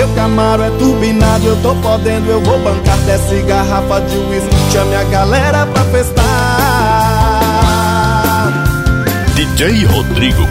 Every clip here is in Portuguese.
Meu Camaro é turbinado, eu tô podendo, eu vou bancar. Desce garrafa de uísque, chame a galera pra festar. DJ Rodrigo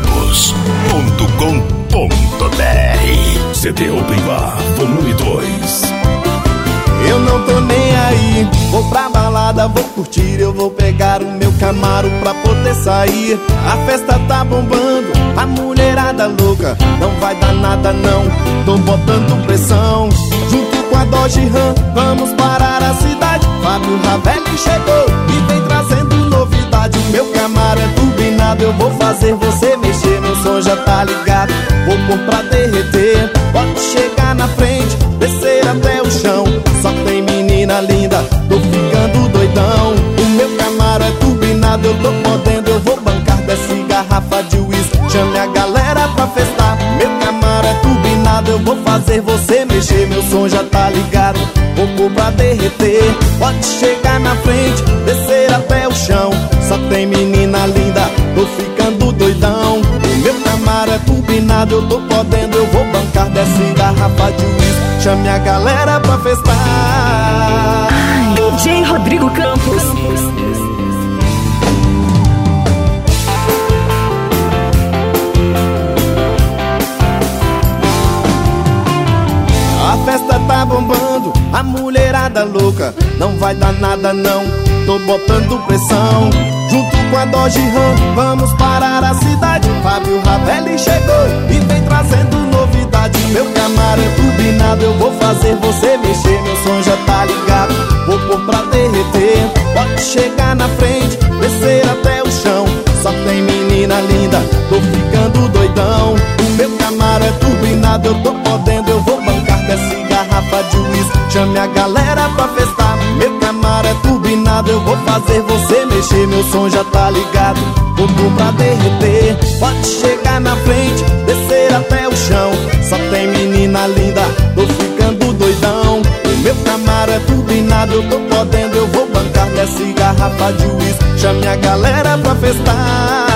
Campos.com.br CD Open Bar Volume 2. Eu não tô nem aí, vou pra balada, vou curtir. Eu vou pegar o meu Camaro pra poder sair. A festa tá bombando, a mulherada louca. Não vai dar nada não, tô botando pressão. Junto com a Dodge Ram, vamos parar a cidade. Fábio Ravelli chegou e vem trazendo novidade. Meu Camaro é turbinado, eu vou fazer você mexer. Meu som já tá ligado, vou pôr pra derreter. Pode chegar na frente, descer até o chão. Só tem menina linda, tô ficando doidão. O meu Camaro é turbinado, eu tô podendo, eu vou bancar. Desce garrafa de uísque, chame a galera pra festar. Meu Camaro é turbinado, eu vou fazer você mexer. Meu som já tá ligado, vou pôr pra derreter. Pode chegar na frente, descer até o chão. Só tem menina linda, tô ficando doidão. O meu Camaro é turbinado, eu tô podendo, eu vou bancar. Desce garrafa de uísque, chame a galera pra festar. DJ Rodrigo Campos. A festa tá bombando, a mulherada louca. Não vai dar nada não, tô botando pressão. Junto com a Dodge Ram, vamos parar a cidade. Fábio Ravelli chegou e vem trazendo novidade. Meu Camaro é turbinado, eu vou fazer você mexer. Meu som já tá ligado, vou pôr pra derreter. Pode chegar na frente, descer até o chão. Só tem menina linda, tô ficando doidão. O meu Camaro é turbinado, eu tô podendo, eu vou bancar. Desce garrafa de uísque, chame a galera pra festar. Meu Camaro é turbinado, eu vou fazer você mexer. Meu som já tá ligado, vou pôr pra derreter. Pode chegar na frente, descer até o chão. Só tem menina linda, tô ficando doidão. O meu Camaro é turbinado, eu tô podendo, eu vou bancar. Desce garrafa de uísque, chame a galera pra festar.